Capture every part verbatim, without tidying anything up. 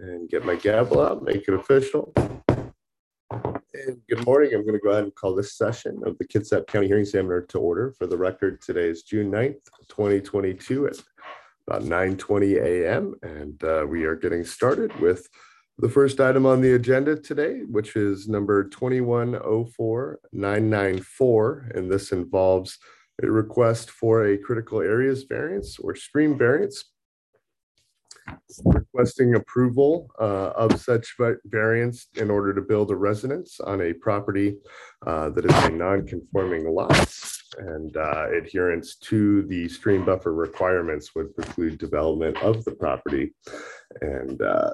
and get my gavel out, make it official. And good morning. I'm going to go ahead and call this session of the Kitsap County Hearing Examiner to order. For the record, today is June ninth, twenty twenty-two at about nine twenty a m And uh, we are getting started with the first item on the agenda today, which is number twenty-one oh four nine nine four. And this involves a request for a critical areas variance or stream variance, requesting approval uh, of such variance in order to build a residence on a property uh, that is a non-conforming lot, and uh, adherence to the stream buffer requirements would preclude development of the property. And uh,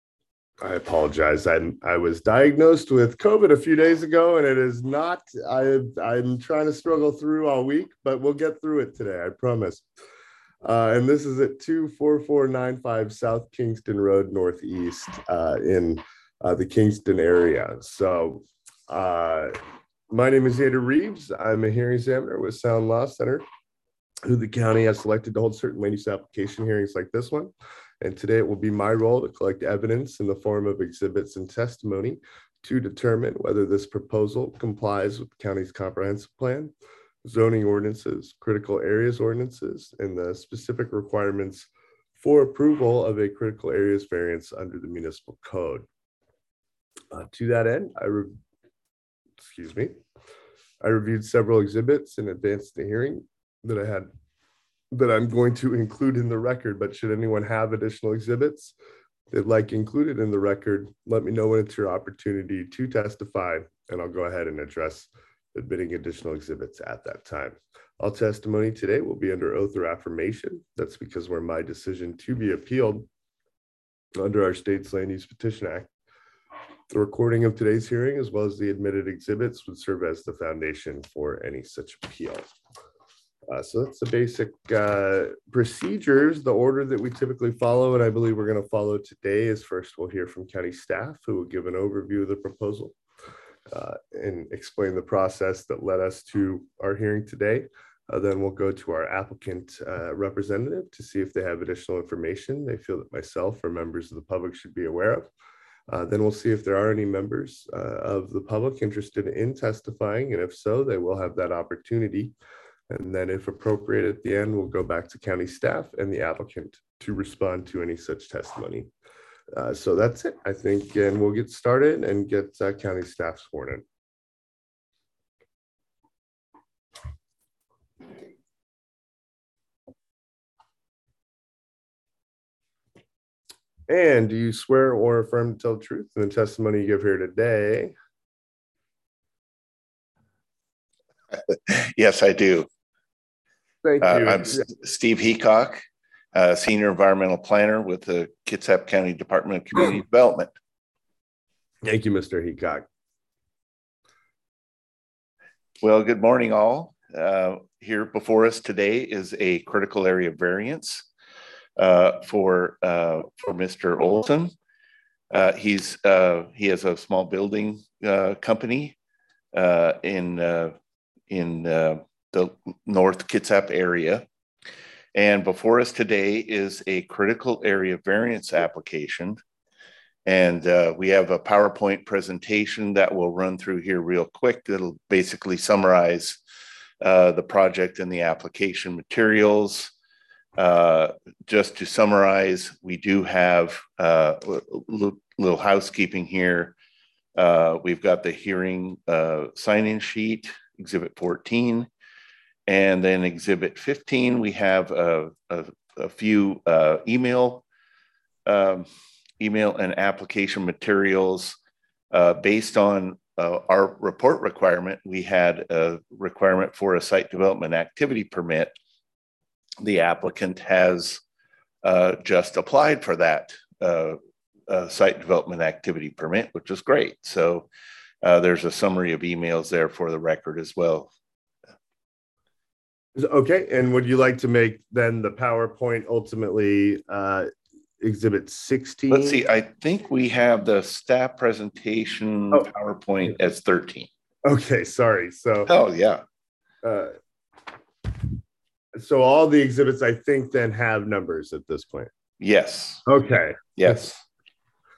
I apologize. I I was diagnosed with COVID a few days ago, and it is not. I I'm trying to struggle through all week, but we'll get through it today. I promise. Uh, and this is at two four four nine five South Kingston Road Northeast uh, in uh, the Kingston area. So uh, my name is Andrew Reeves. I'm a hearing examiner with Sound Law Center, who the county has selected to hold certain land use application hearings like this one. And today it will be my role to collect evidence in the form of exhibits and testimony to determine whether this proposal complies with the county's comprehensive plan, zoning ordinances, critical areas ordinances, and the specific requirements for approval of a critical areas variance under the municipal code. Uh, to that end, I, re excuse me, I reviewed several exhibits in advance of the hearing that I had, that I'm going to include in the record, but should anyone have additional exhibits they'd like included in the record, let me know when it's your opportunity to testify, and I'll go ahead and address admitting additional exhibits at that time. All testimony today will be under oath or affirmation. That's because we're my decision to be appealed under our state's Land Use Petition Act. The recording of today's hearing, as well as the admitted exhibits, would serve as the foundation for any such appeal. Uh, so that's the basic uh, procedures, the order that we typically follow, and I believe we're going to follow today is first we'll hear from county staff, who will give an overview of the proposal Uh, and explain the process that led us to our hearing today. Uh, then we'll go to our applicant uh, representative to see if they have additional information they feel that myself or members of the public should be aware of. Uh, then we'll see if there are any members uh, of the public interested in testifying, and if so, they will have that opportunity. And then if appropriate at the end, we'll go back to county staff and the applicant to respond to any such testimony. Uh, so that's it, I think, and we'll get started and get uh, county staff sworn in. And do you swear or affirm to tell the truth in the testimony you give here today? Yes, I do. Thank you. Uh, I'm Steve Heacock, Uh, Senior Environmental Planner with the Kitsap County Department of Community Development. Thank you, Mister Heacock. Well, good morning, all. Uh, here before us today is a critical area variance uh, for uh, for Mister Olson. Uh, he's uh, he has a small building uh, company uh, in uh, in uh, the North Kitsap area. And before us today is a critical area variance application. And uh, we have a PowerPoint presentation that we'll run through here real quick. That'll basically summarize uh, the project and the application materials. Uh, just to summarize, we do have uh, a little housekeeping here. Uh, we've got the hearing uh, sign-in sheet, Exhibit fourteen. And then Exhibit fifteen, we have a, a, a few uh, email, um, email and application materials uh, based on uh, our report requirement. We had a requirement for a site development activity permit. The applicant has uh, just applied for that uh, uh, site development activity permit, which is great. So uh, there's a summary of emails there for the record as well. Okay, and would you like to make then the PowerPoint ultimately uh, Exhibit sixteen? Let's see, I think we have the staff presentation oh. PowerPoint as thirteen. Okay, sorry. So, oh, yeah. Uh, so all the exhibits, I think, then have numbers at this point. Yes. Okay. Yes.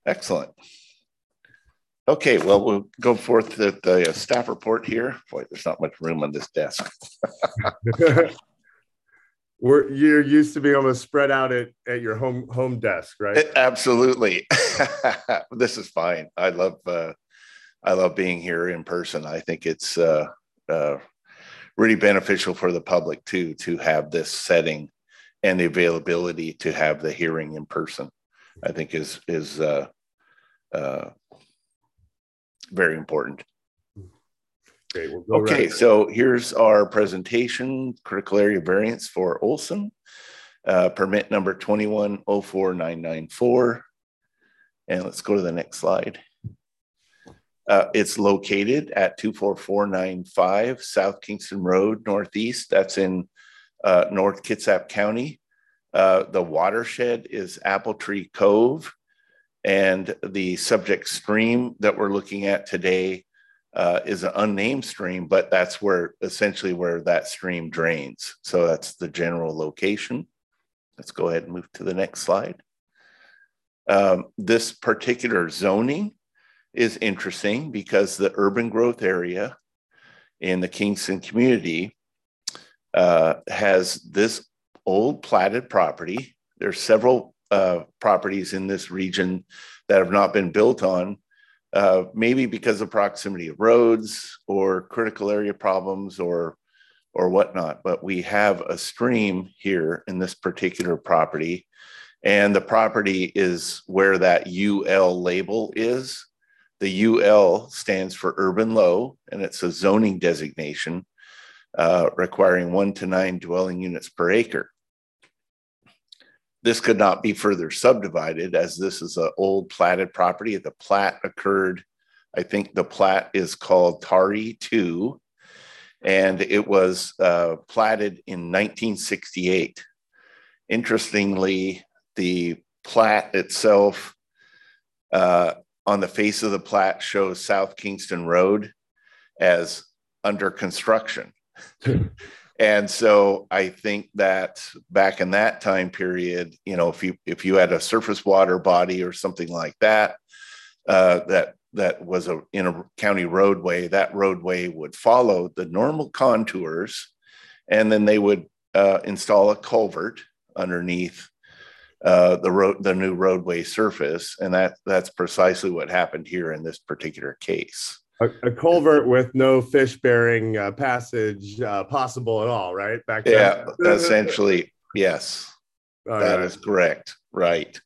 Excellent. Okay, well, we'll go forth to the staff report here. Boy, there's not much room on this desk. We're, you're used to being able to spread out at, at your home home desk, right? It, absolutely. This is fine. I love uh, I love being here in person. I think it's uh, uh, really beneficial for the public too to have this setting and the availability to have the hearing in person. I think is is uh, uh, very important. Okay, we'll go okay right so here's our presentation, critical area variance for Olson, uh, permit number twenty-one oh four nine nine four. And let's go to the next slide. Uh, it's located at two four four nine five South Kingston Road, Northeast. That's in uh, North Kitsap County. Uh, the watershed is Apple Tree Cove, and the subject stream that we're looking at today uh, is an unnamed stream, but that's where essentially where that stream drains. So that's the general location. Let's go ahead and move to the next slide. Um, this particular zoning is interesting because the urban growth area in the Kingston community uh, has this old platted property. There's several uh, properties in this region that have not been built on, uh, maybe because of proximity of roads or critical area problems or or whatnot. But we have a stream here in this particular property, and the property is where that U L label is. The U L stands for urban low, and it's a zoning designation uh, requiring one to nine dwelling units per acre. This could not be further subdivided, as this is an old platted property. The plat occurred, I think the plat is called Tari two, and it was uh, platted in nineteen sixty-eight. Interestingly, the plat itself uh, on the face of the plat shows South Kingston Road as under construction. And so I think that back in that time period, you know, if you if you had a surface water body or something like that, uh, that that was a in a county roadway, that roadway would follow the normal contours, and then they would uh, install a culvert underneath uh, the road, the new roadway surface, and that that's precisely what happened here in this particular case. A, a culvert with no fish-bearing uh, passage uh, possible at all, right? Back then? Yeah, essentially, yes. All that right. is correct, right.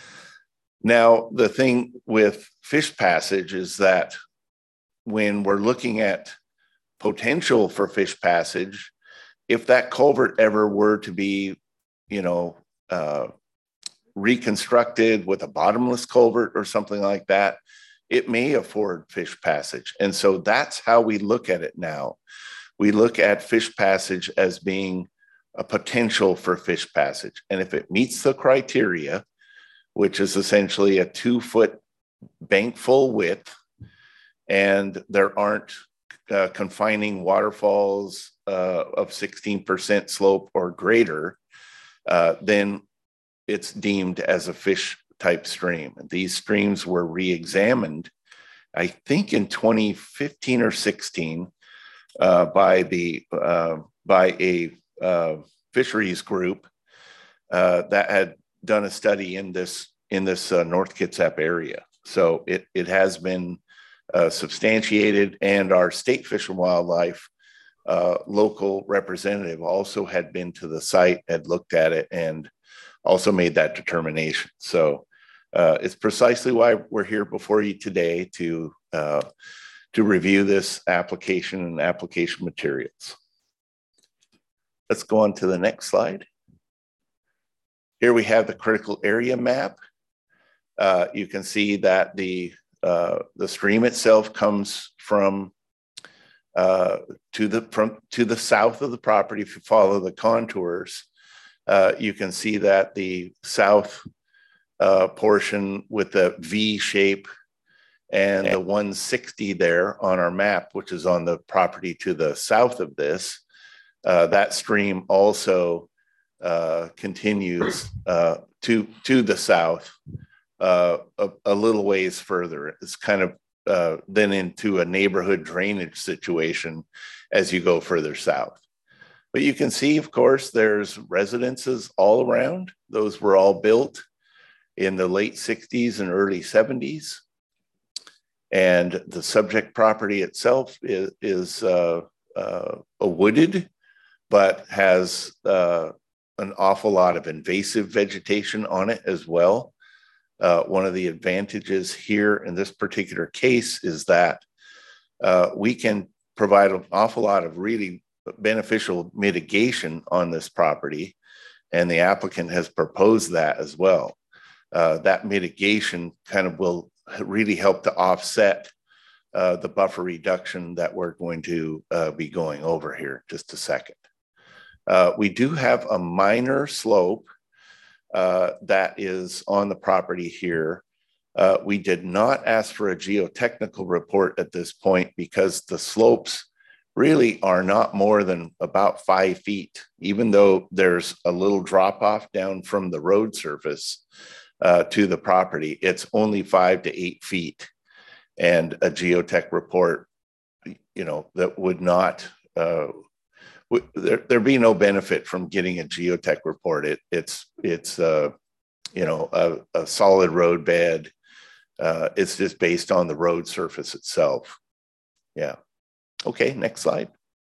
Now, the thing with fish passage is that when we're looking at potential for fish passage, if that culvert ever were to be, you know, uh, reconstructed with a bottomless culvert or something like that, it may afford fish passage. And so that's how we look at it now. We look at fish passage as being a potential for fish passage. And if it meets the criteria, which is essentially a two foot bank full width, and there aren't uh, confining waterfalls uh, of sixteen percent slope or greater, uh, then it's deemed as a fish type stream. These streams were re-examined, I think in twenty fifteen or sixteen, uh, by the uh, by a uh, fisheries group uh, that had done a study in this in this uh, North Kitsap area. So it it has been uh, substantiated, and our state Fish and Wildlife uh, local representative also had been to the site, had looked at it, and also made that determination. So uh, it's precisely why we're here before you today to uh, to review this application and application materials. Let's go on to the next slide. Here we have the critical area map. Uh, you can see that the uh, the stream itself comes from uh, to the from to the south of the property. If you follow the contours, uh, you can see that the south uh, portion with the V shape and the one sixty there on our map, which is on the property to the south of this, uh, that stream also uh, continues uh, to to the south uh, a, a little ways further. It's kind of uh, then into a neighborhood drainage situation as you go further south. But you can see, of course, there's residences all around. Those were all built in the late sixties and early seventies. And the subject property itself is, is uh, uh, a wooded, but has uh, an awful lot of invasive vegetation on it as well. Uh, one of the advantages here in this particular case is that uh, we can provide an awful lot of really beneficial mitigation on this property, and the applicant has proposed that as well. Uh, that mitigation kind of will really help to offset uh, the buffer reduction that we're going to uh, be going over here in just a second. Uh, we do have a minor slope uh, that is on the property here. Uh, we did not ask for a geotechnical report at this point because the slopes really are not more than about five feet, even though there's a little drop off down from the road surface uh, to the property. It's only five to eight feet. And a geotech report, you know, that would not, uh, w- there, there'd be no benefit from getting a geotech report. It, it's, it's uh, you know, a, a solid road bed. Uh, it's just based on the road surface itself. Yeah. Okay, next slide.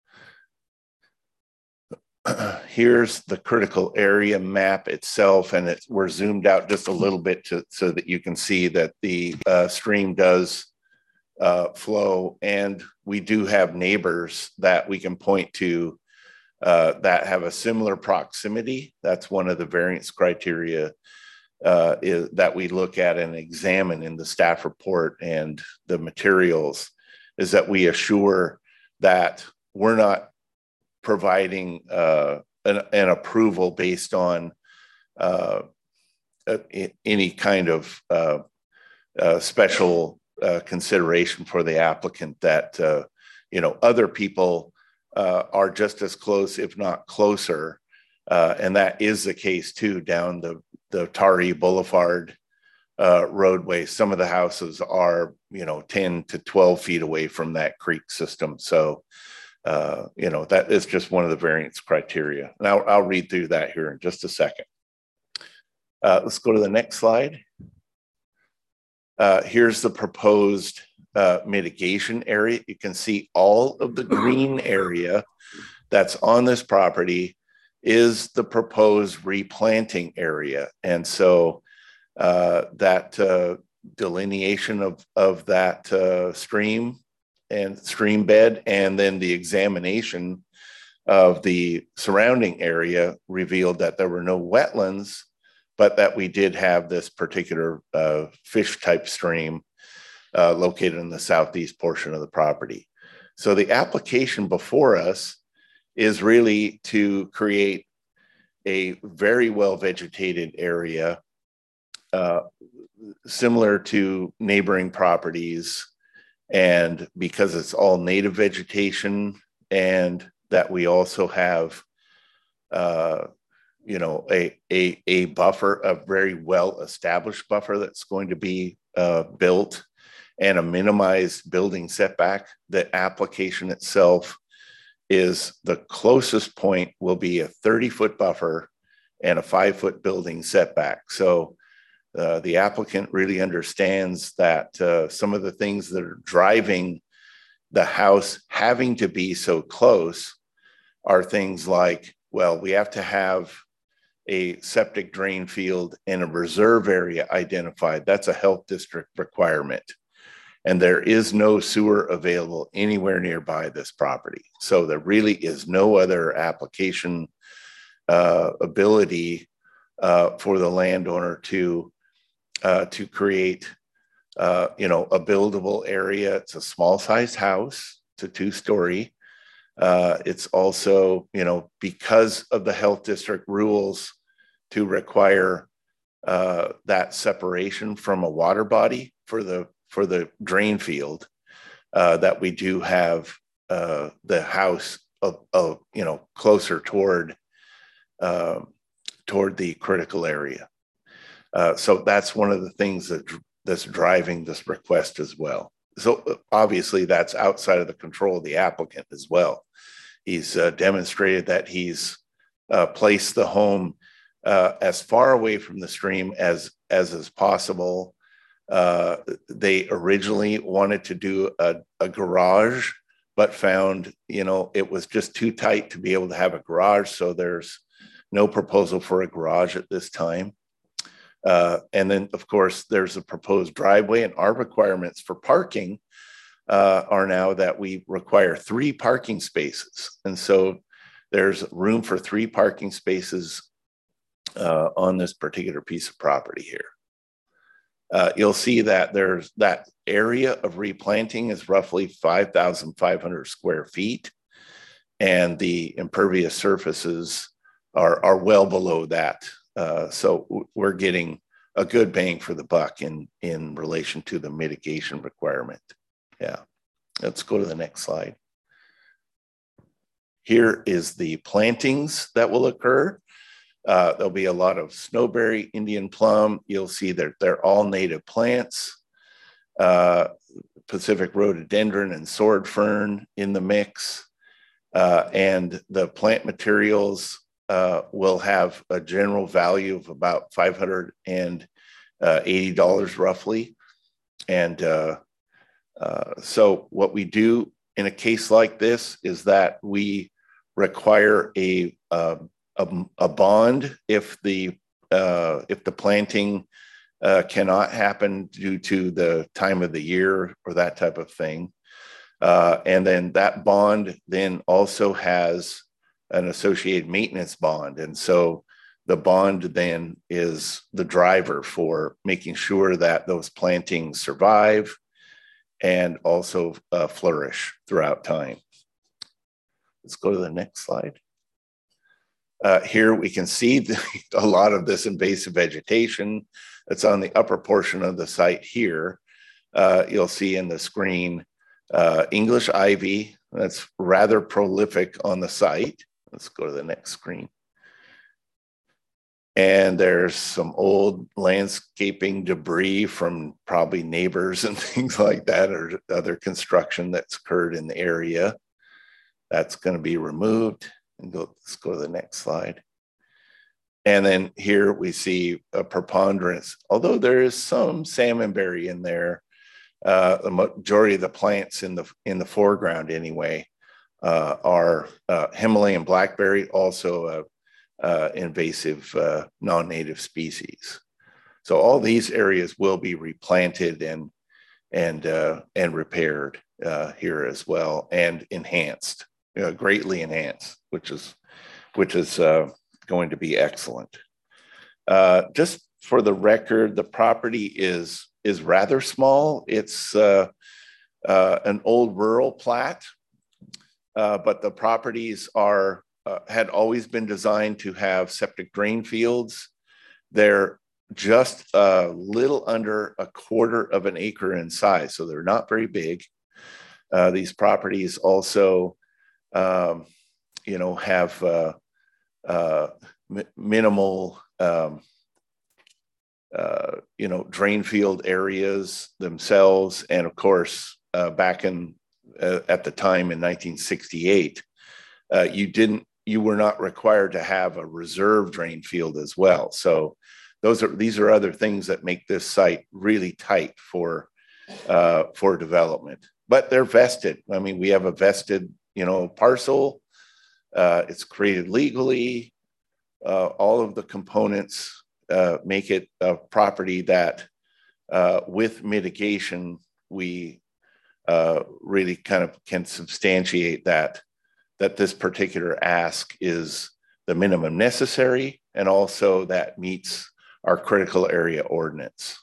Here's the critical area map itself, and it, we're zoomed out just a little bit to, so that you can see that the uh, stream does uh, flow, and we do have neighbors that we can point to uh, that have a similar proximity. That's one of the variance criteria uh, is, that we look at and examine in the staff report and the materials, is that we assure that we're not providing uh, an, an approval based on uh, any kind of uh, uh, special uh, consideration for the applicant, that uh, you know, other people uh, are just as close, if not closer. Uh, and that is the case too down the, the Taree Boulevard uh, roadway. Some of the houses are, you know, ten to twelve feet away from that creek system. So, uh, you know, that is just one of the variance criteria. And I'll, I'll read through that here in just a second. Uh, let's go to the next slide. Uh, here's the proposed uh, mitigation area. You can see all of the green area that's on this property is the proposed replanting area. And so uh, that uh, delineation of, of that uh, stream and stream bed, and then the examination of the surrounding area revealed that there were no wetlands, but that we did have this particular uh, fish type stream uh, located in the southeast portion of the property. So the application before us is really to create a very well vegetated area uh, similar to neighboring properties. And because it's all native vegetation, and that we also have, uh, you know, a, a, a buffer, a very well established buffer that's going to be uh, built, and a minimized building setback, the application itself is the closest point will be a thirty foot buffer and a five foot building setback. So uh, the applicant really understands that uh, some of the things that are driving the house having to be so close are things like, well, we have to have a septic drain field and a reserve area identified. That's a health district requirement. And there is no sewer available anywhere nearby this property. So there really is no other application uh, ability uh, for the landowner to, uh, to create uh, you know, a buildable area. It's a small sized house. It's a two story. Uh, it's also, you know, because of the health district rules to require uh, that separation from a water body for the for the drain field, uh, that we do have uh, the house, of, of, you know, closer toward uh, toward the critical area. Uh, so that's one of the things that that's driving this request as well. So obviously that's outside of the control of the applicant as well. He's uh, demonstrated that he's uh, placed the home uh, as far away from the stream as, as is possible. Uh, they originally wanted to do a, a garage, but found, you know, it was just too tight to be able to have a garage. So there's no proposal for a garage at this time. Uh, and then, of course, there's a proposed driveway, and our requirements for parking uh, are now that we require three parking spaces. And so there's room for three parking spaces uh, on this particular piece of property here. Uh, you'll see that there's that area of replanting is roughly five thousand five hundred square feet, and the impervious surfaces are, are well below that. Uh, so we're getting a good bang for the buck in, in relation to the mitigation requirement. Yeah, let's go to the next slide. Here is the plantings that will occur. Uh, there'll be a lot of snowberry, Indian plum. You'll see that they're all native plants. Uh, Pacific rhododendron and sword fern in the mix. Uh, and the plant materials uh, will have a general value of about five hundred eighty dollars roughly. And uh, uh, so what we do in a case like this is that we require a, uh, a, a bond if the, uh, if the planting uh, cannot happen due to the time of the year or that type of thing. Uh, and then that bond then also has an associated maintenance bond. And so the bond then is the driver for making sure that those plantings survive and also uh, flourish throughout time. Let's go to the next slide. Uh, here we can see the, a lot of this invasive vegetation that's on the upper portion of the site here. Uh, you'll see in the screen uh, English ivy that's rather prolific on the site. Let's go to the next screen. And there's some old landscaping debris from probably neighbors and things like that, or other construction that's occurred in the area. That's going to be removed. And go, let's go to the next slide. And then here we see a preponderance, although there is some salmonberry in there, uh, the majority of the plants in the, in the foreground anyway, uh, are uh, Himalayan blackberry, also a Uh, invasive uh, non-native species. So all these areas will be replanted and and uh, and repaired uh, here as well, and enhanced, uh, greatly enhanced, which is which is uh, going to be excellent. Uh, just for the record, the property is is rather small. It's uh, uh, an old rural plat, uh, but the properties are Uh, had always been designed to have septic drain fields. They're just a little under a quarter of an acre in size, so they're not very big. Uh, these properties also, um, you know, have uh, uh, minimal, um, uh, you know, drain field areas themselves, and of course, uh, back in uh, at the time in nineteen sixty-eight, uh, you didn't. You were not required to have a reserve drain field as well. So those are, these are other things that make this site really tight for, uh, for development, but they're vested. I mean, we have a vested, you know, parcel. Uh, it's created legally. Uh, all of the components uh, make it a property that uh, with mitigation, we uh, really kind of can substantiate that that this particular ask is the minimum necessary, and also that meets our critical area ordinance.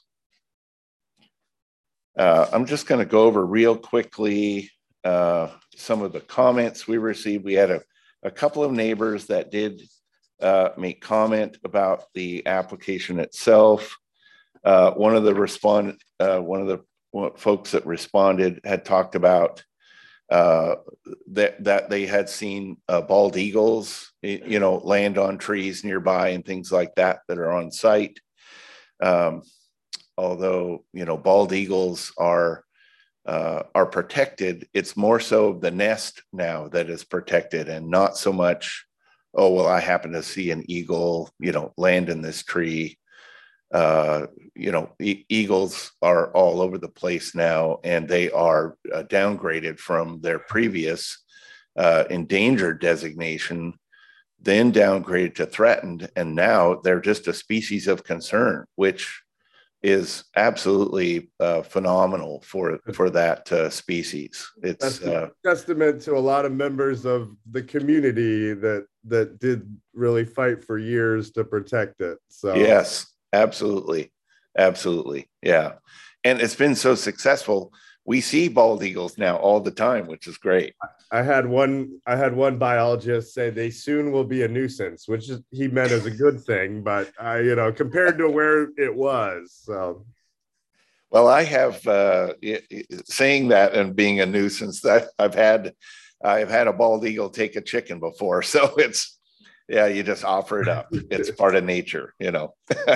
Uh, I'm just going to go over real quickly uh, some of the comments we received. We had a, a couple of neighbors that did uh, make comment about the application itself. Uh, one of the respond, uh, one of the folks that responded had talked about Uh, that that they had seen uh, bald eagles, you know, land on trees nearby and things like that that are on site. Um, although, you know, bald eagles are uh, are protected, it's more so the nest now that is protected, and not so much, oh, well, I happen to see an eagle, you know, land in this tree. Uh, you know, e- eagles are all over the place now, and they are uh, downgraded from their previous uh, endangered designation, then downgraded to threatened, and now they're just a species of concern, which is absolutely uh, phenomenal for for that uh, species. It's That's a uh, testament to a lot of members of the community that that did really fight for years to protect it. So yes, absolutely, absolutely, yeah. And it's been so successful. We see bald eagles now all the time, which is great. I had one I had one biologist say they soon will be a nuisance, which is, he meant as a good thing, but I, you know, compared to where it was. So Well, I have uh, saying that and being a nuisance. That I've had, I've had a bald eagle take a chicken before, so it's yeah, you just offer it up. It's part of nature, you know.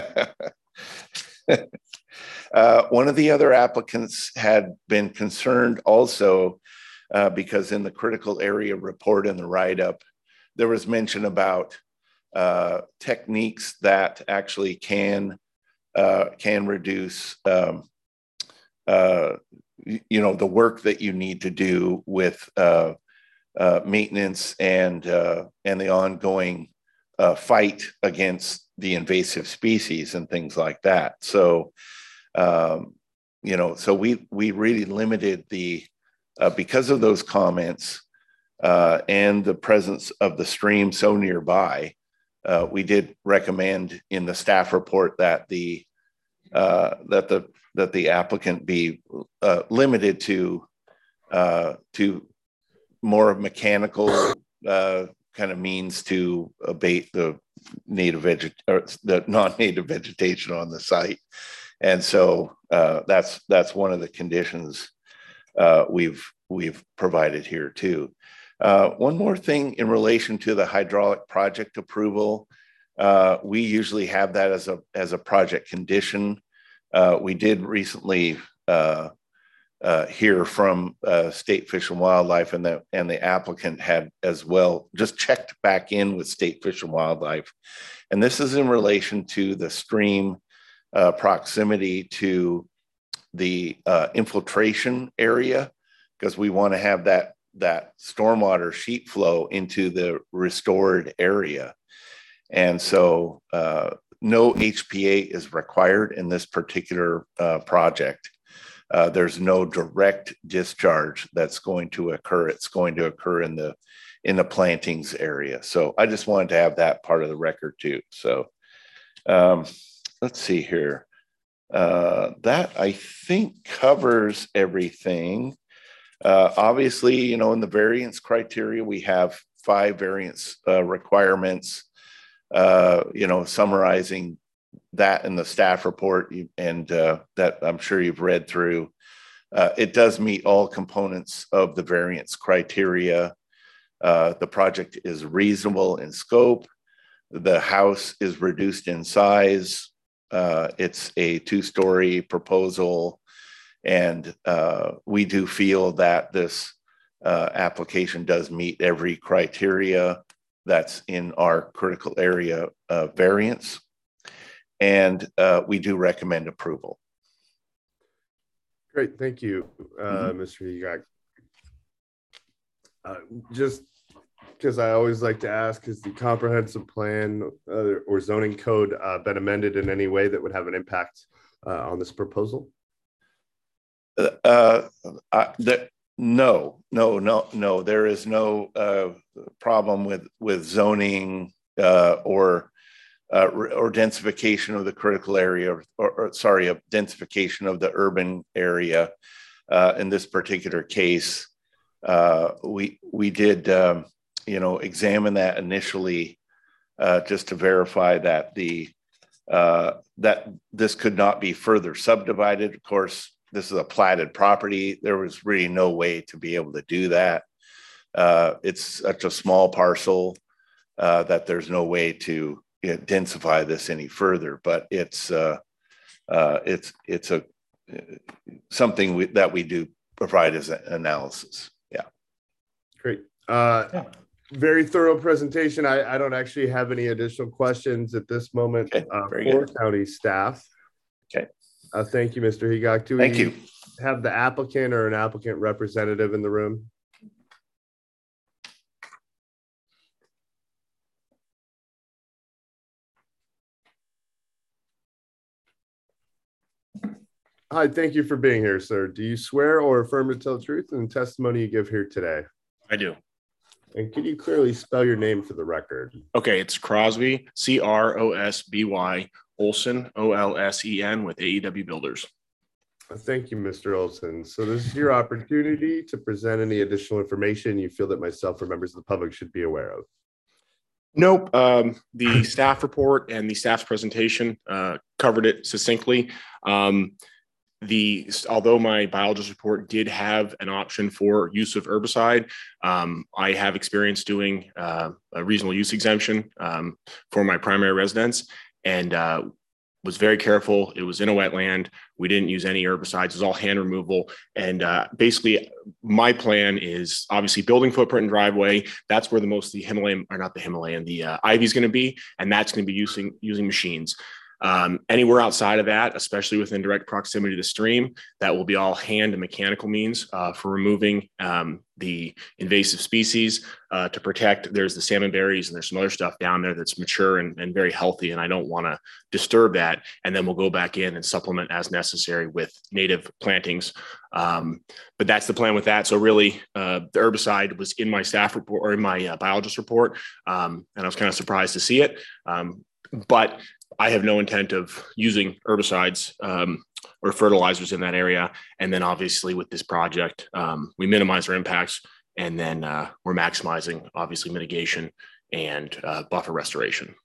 uh, one of the other applicants had been concerned also uh, because in the critical area report in the write-up, there was mention about uh, techniques that actually can uh, can reduce. Um, uh, you know, the work that you need to do with uh, uh, maintenance and uh, and the ongoing uh, fight against the invasive species and things like that. So, um, you know, so we we really limited the uh, because of those comments uh, and the presence of the stream so nearby. Uh, we did recommend in the staff report that the uh, that the that the applicant be uh, limited to uh, to more mechanical uh, kind of means to abate the native veget or the non-native vegetation on the site, and so uh, that's that's one of the conditions uh, we've we've provided here too. Uh, one more thing in relation to the hydraulic project approval, uh, we usually have that as a as a project condition. Uh, we did recently uh, uh, hear from uh, State Fish and Wildlife, and the and the applicant had as well just checked back in with State Fish and Wildlife, and this is in relation to the stream uh, proximity to the uh, infiltration area, because we want to have that that stormwater sheet flow into the restored area, and so. Uh, No H P A is required in this particular uh, project. Uh, there's no direct discharge that's going to occur. It's going to occur in the in the plantings area. So I just wanted to have that part of the record too. So um, let's see here. Uh, that I think covers everything. Uh, obviously, you know, in the variance criteria, we have five variance uh, requirements. Uh, you know, summarizing that in the staff report, and uh, that I'm sure you've read through. Uh, it does meet all components of the variance criteria. Uh, the project is reasonable in scope. The house is reduced in size. Uh, it's a two-story proposal, and uh, we do feel that this uh, application does meet every criteria that's in our critical area uh, variance, and uh, we do recommend approval. great, thank you, uh, Mm-hmm. Mister Egok. Uh, just because I always like to ask, has the comprehensive plan uh, or zoning code uh, been amended in any way that would have an impact uh, on this proposal? Uh, I, the, no, no, no, no. There is no uh, problem with with zoning uh, or uh, or densification of the critical area, or, or sorry, of densification of the urban area. Uh, in this particular case, uh, we we did um, you know examine that initially uh, just to verify that the uh, that this could not be further subdivided. Of course, this is a platted property. There was really no way to be able to do that. Uh, it's such a small parcel uh, that there's no way to you know, densify this any further. But it's uh, uh, it's it's a something we, that we do provide as an analysis. Yeah. Great. Uh, yeah. Very thorough presentation. I, I don't actually have any additional questions at this moment okay, uh, for good. County staff. Okay. Uh, thank you, Mister Heacock. Do thank we you. have the applicant or an applicant representative in the room? Hi, thank you for being here, sir. Do you swear or affirm to tell the truth in the testimony you give here today? I do. And can you clearly spell your name for the record? Okay, it's Crosby, C R O S B Y, Olson, O L S E N, with A E W Builders. Thank you, Mister Olson. So this is your opportunity to present any additional information you feel that myself or members of the public should be aware of. Nope. Um, the staff report and the staff's presentation uh, covered it succinctly. Um, The although my biologist report did have an option for use of herbicide, um, I have experience doing uh, a reasonable use exemption um, for my primary residence, and uh, was very careful. It was in a wetland. We didn't use any herbicides. It was all hand removal. And uh, basically, my plan is obviously building footprint and driveway. That's where the most of the Himalayan, or not the Himalayan, the uh, ivy is going to be, and that's going to be using using machines. Um, anywhere outside of that, especially within direct proximity to the stream, that will be all hand and mechanical means uh, for removing um, the invasive species uh, to protect. There's the salmon berries and there's some other stuff down there that's mature and, and very healthy, and I don't want to disturb that. And then we'll go back in and supplement as necessary with native plantings. Um, but that's the plan with that. So really, uh, the herbicide was in my staff report or in my uh, biologist report, um, and I was kind of surprised to see it. Um, but I have no intent of using herbicides um, or fertilizers in that area. And then obviously with this project, um, we minimize our impacts, and then uh, we're maximizing obviously mitigation and uh, buffer restoration.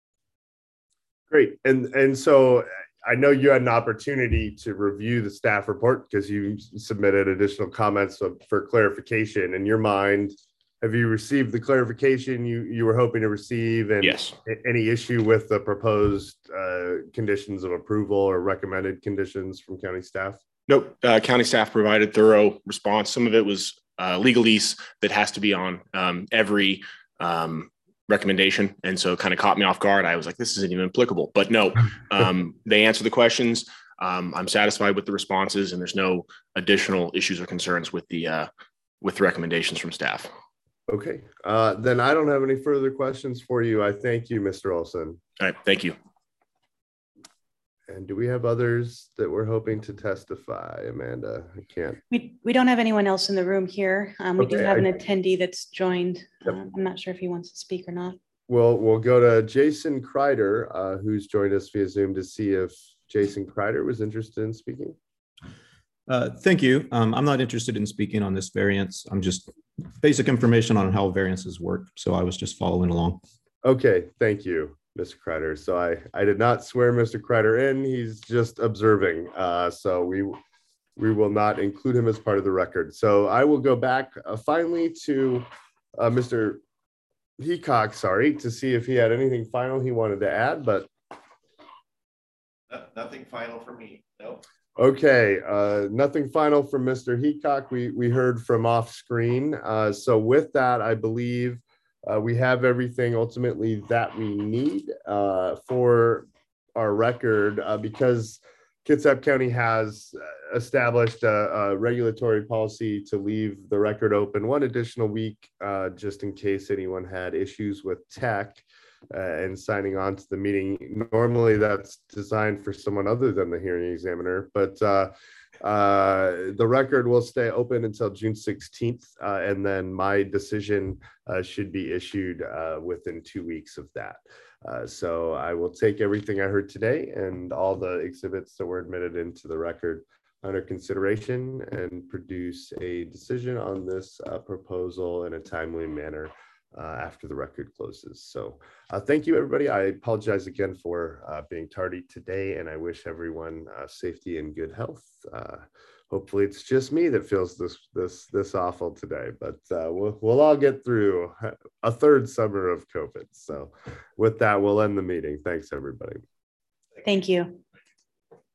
Great. And, and so I know you had an opportunity to review the staff report because you submitted additional comments for clarification. In your mind, have you received the clarification you, you were hoping to receive? And yes. Any issue with the proposed uh, conditions of approval or recommended conditions from county staff? Nope. Uh, county staff provided thorough response. Some of it was uh, legalese that has to be on um, every um, recommendation. And so it kind of caught me off guard. I was like, this isn't even applicable. But no, um, they answered the questions. Um, I'm satisfied with the responses, and there's no additional issues or concerns with the uh, with the recommendations from staff. Okay, uh, then I don't have any further questions for you. I thank you, Mister Olson. All right, thank you. And do we have others that we're hoping to testify, Amanda? I can't. We, we don't have anyone else in the room here. Um, we okay, do have I, an attendee that's joined. Yep. Uh, I'm not sure if he wants to speak or not. Well, we'll go to Jason Kreider, uh, who's joined us via Zoom, to see if Jason Kreider was interested in speaking. Uh, thank you. Um, I'm not interested in speaking on this variance. I'm just basic information on how variances work. So I was just following along. Okay, thank you, Mister Kreider. So I, I did not swear Mister Kreider in. He's just observing. Uh, so we we will not include him as part of the record. So I will go back uh, finally to uh, Mister Heacock, sorry, to see if he had anything final he wanted to add, but nothing final for me. No. Okay, uh, nothing final from Mister Heacock. We we heard from off screen. Uh, so with that, I believe uh, we have everything ultimately that we need uh, for our record uh, because Kitsap County has established a, a regulatory policy to leave the record open one additional week, uh, just in case anyone had issues with tech. Uh, and signing on to the meeting. Normally that's designed for someone other than the hearing examiner, but uh, uh, the record will stay open until June sixteenth, uh, and then my decision uh, should be issued uh, within two weeks of that. Uh, so I will take everything I heard today and all the exhibits that were admitted into the record under consideration and produce a decision on this uh, proposal in a timely manner Uh, after the record closes. So uh, thank you, everybody. I apologize again for uh, being tardy today, and I wish everyone uh, safety and good health. Uh, hopefully it's just me that feels this this this awful today, but uh, we'll, we'll all get through a third summer of COVID. So with that, we'll end the meeting. Thanks, everybody. Thank you.